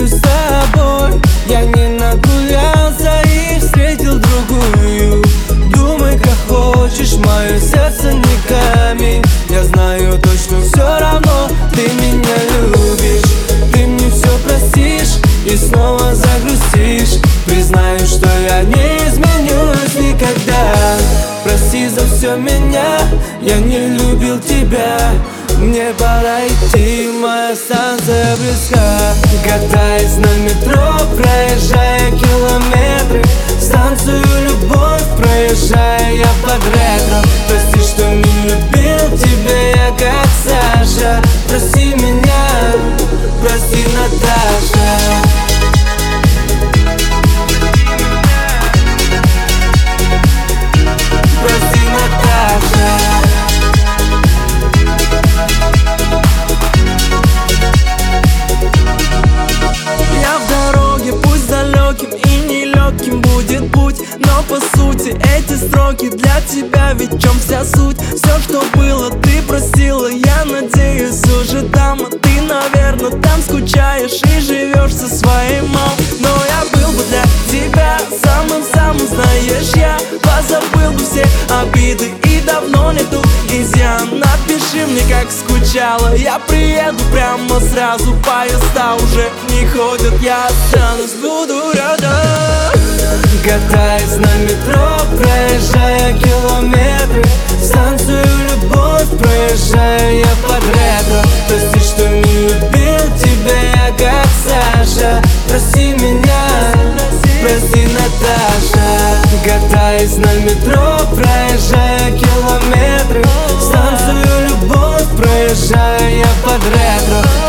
хочу с тобой. Я не нагулялся и встретил другую. Думай, как хочешь, мое сердце не камень. Я знаю точно, все равно ты меня любишь. Ты мне все простишь и снова загрустишь. Признаю, что я не изменюсь никогда. Прости за все меня, я не любил тебя. Мне пора идти, моя станция близка. Катаясь на метро, проезжая километры, станцию любовь проезжая я под ретро. Прости, что не любил тебя я как Саша. Прости меня, прости, Наташа. Будет путь, но по сути эти строки для тебя, ведь в чем вся суть? Все, что было, ты простила, я надеюсь, уже там. А ты, наверное, там скучаешь и живешь со своей мамой. Но я был бы для тебя самым-самым, знаешь, я позабыл бы все обиды и давно нету изъян. Напиши мне, как скучала, я приеду прямо сразу. Поезда уже не ходят, я останусь, буду рядом. Катаясь на метро, проезжая километры, станцию любовь проезжая я под ретро. Прости, что не любил тебя я как Саша. Прости меня, прости, Наташа. Катаясь на метро, проезжая километры, станцию любовь проезжая я под ретро.